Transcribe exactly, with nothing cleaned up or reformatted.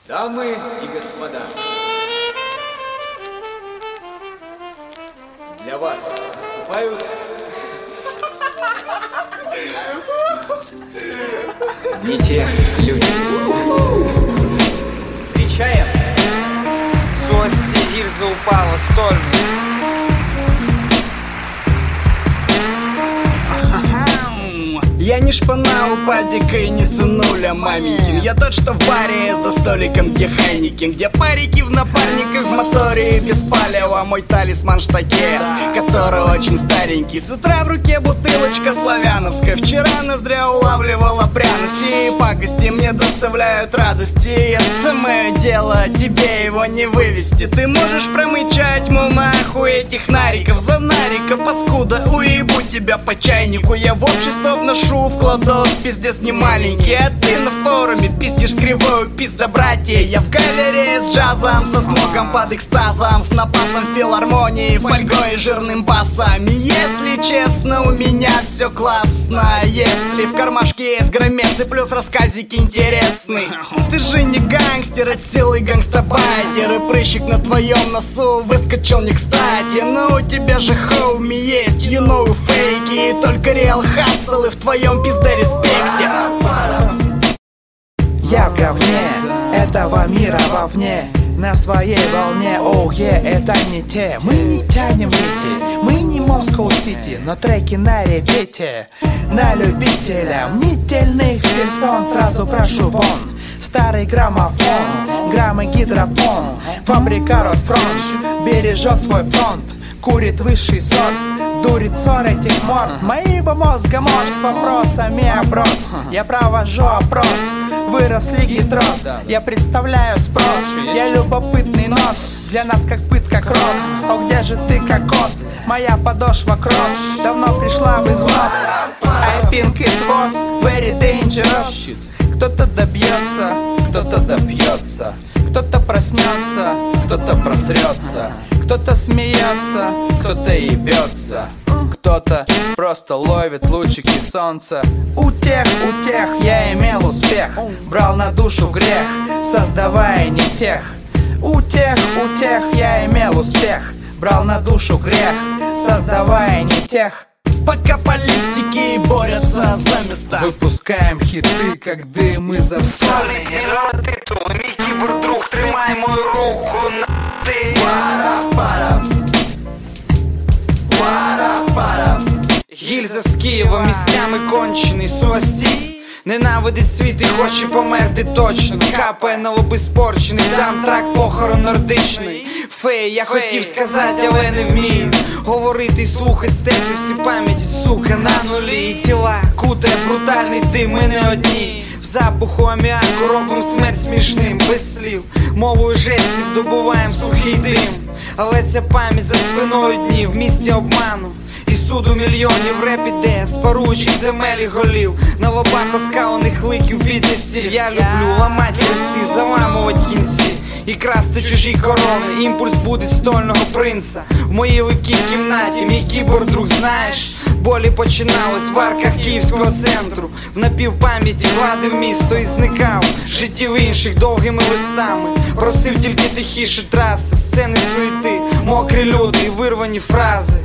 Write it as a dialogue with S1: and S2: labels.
S1: Дамы и господа, для вас выступают не те люди. Встречаем.
S2: Злости гильза упала столь. Я не шпана у падика и не сынуля маменькин. Я тот, что в баре за столиком, где хайникин, где парики в напарниках, в моторе и без палева. Мой талисман штакет, который очень старенький. С утра в руке бутылочка славяновская. Вчера ноздря улавливала пряности и пакости мне доставляют радости. Это мое дело, тебе его не вывести. Ты можешь промычать, мол, нахуй этих нариков. За нарика, паскуда, уебу тебя по чайнику. Я в общество вношу вкладос, пиздец не маленький. А ты на форуме пиздишь с кривою, пизда, братья. Я в галерее с джазом, со смогом под экстазом, с напасом филармонии, фольгой и жирным басом. Если честно, у меня все классно. Если в кармашке есть громесы плюс рассказики интересный. Ты же не гангстер, от силы гангстабайтер. И прыщик на твоем носу выскочил не кстати. Но у тебя же хоуми есть, you know, фейки. И только реал хассл и в твоем пизде респекте.
S3: Я в говне этого мира вовне, на своей волне, оу, oh, yeah, это не те. Мы не тянем нити, мы не Москва-Сити, но треки на репите. На любителя мнительных персон сразу прошу вон. Старый граммофон, граммы гидропон. Фабрика Ротфронт бережет свой фронт, курит высший сорт, дурит ссор этих морд. Моего мозга морж с вопросами оброс. Я провожу опрос, выросли гидрос. Я представляю спрос, я любопытный нос. Для нас как пытка кросс. О, где же ты, кокос? Моя подошва кросс давно пришла в износ. I think it was very dangerous. Кто-то добьется, кто-то добьется, кто-то проснется, кто-то просрется, кто-то смеется, кто-то ебется, кто-то просто ловит лучики солнца. У тех, у тех я имел успех, брал на душу грех, создавая не тех. У тех, у тех я имел успех, брал на душу грех, создавая не тех.
S2: Пока политики борются за места,
S3: выпускаем хиты, как дым из абсолы.
S2: Друг, тримай мою руку, на ты. Гільза з Києва місцями кончений. Суасті ненавидить світ і хоче померти точно. Капає на лоби спорчений, дам трак похорон нордичний. Фей, я хотів сказати, але не вмію говорити і слухать, стерти всі пам'яті, сука, на нулі. І тіла кутає брутальний дим, ми не одні. В запаху аміаку робим смерть смішним, без слів, мовою жестів добуваєм сухий дим. Але ця пам'ять за спиною днів, в місті обману і суду мільйонів. Реп іде з паруючих земель і голів, на лобах оскалених ликів піднесіль. Я люблю ламать хрести, заламувати кінці і красти чужі корони. Імпульс будить стольного принца в моїй ликій кімнаті. Мій кіборг, друг, знаєш, болі починалось в арках Київського центру. В напівпам'яті гладив місто і зникав життів інших довгими листами. Просив тільки тихіше траси, сцени суєти, мокрі люди і вирвані фрази.